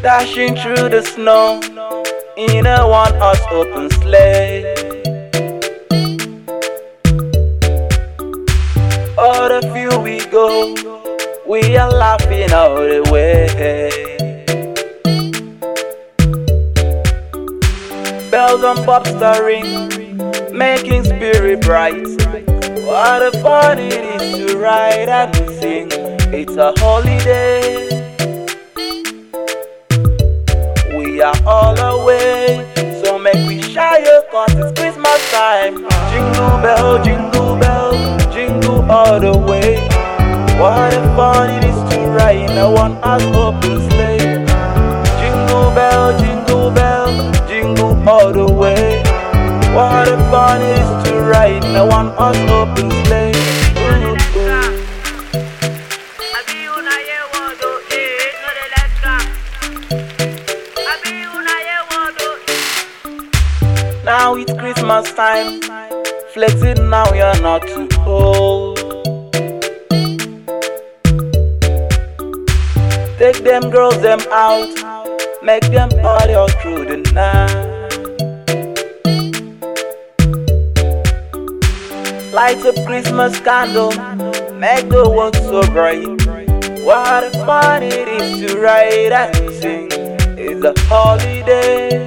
Dashing through the snow in a one-horse open sleigh. All the few we go, we are laughing all the way. Bells and pops ring, making spirit bright. What a fun it is to ride and sing. It's a holiday. We are all away, so make we shy, cause it's Christmas time. Jingle bell, jingle all the way. What a fun it is to ride in a one-horse open sleigh. Jingle bell, jingle all the way. What a fun it is to ride in a one-horse open sleigh. Now it's Christmas time, flexing now you're not too old. Take them girls them out, make them party all through the night. Light up Christmas candle, make the world so bright. What a fun it is to ride and sing. It's a holiday.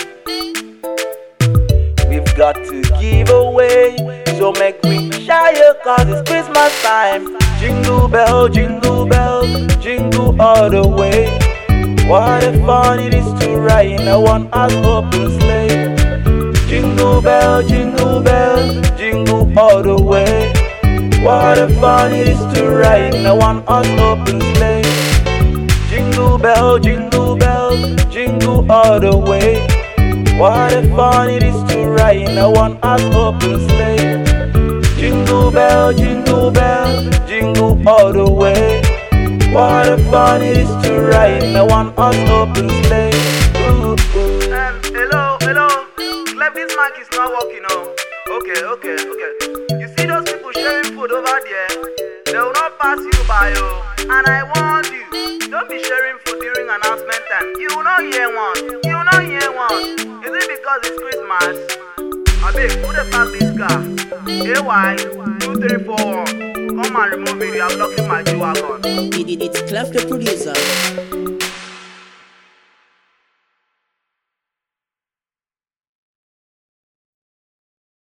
We've got to give away, so make we shy, cause it's Christmas time. Jingle bell, jingle all the way. What a fun it is to ride in a one-horse open sleigh. Jingle bell, jingle all the way. What a fun it is to ride in a one-horse open sleigh. Jingle bell, jingle all the way. What a fun it is to ride in a one-horse open sleigh. Jingle bell, jingle all the way. What a fun it is to ride in a one-horse open sleigh. Ooh, ooh. Hello. Clef, this mic is not working, oh. Okay. You see those people sharing food over there? They will not pass you by, oh. And I warn you, don't be sharing food during announcement time. You will not hear one. Is it because it's Christmas? Abeg, who the pack this car? AY 2341. Come and remove it. You are blocking my G-Wagon. It's Clef the producer.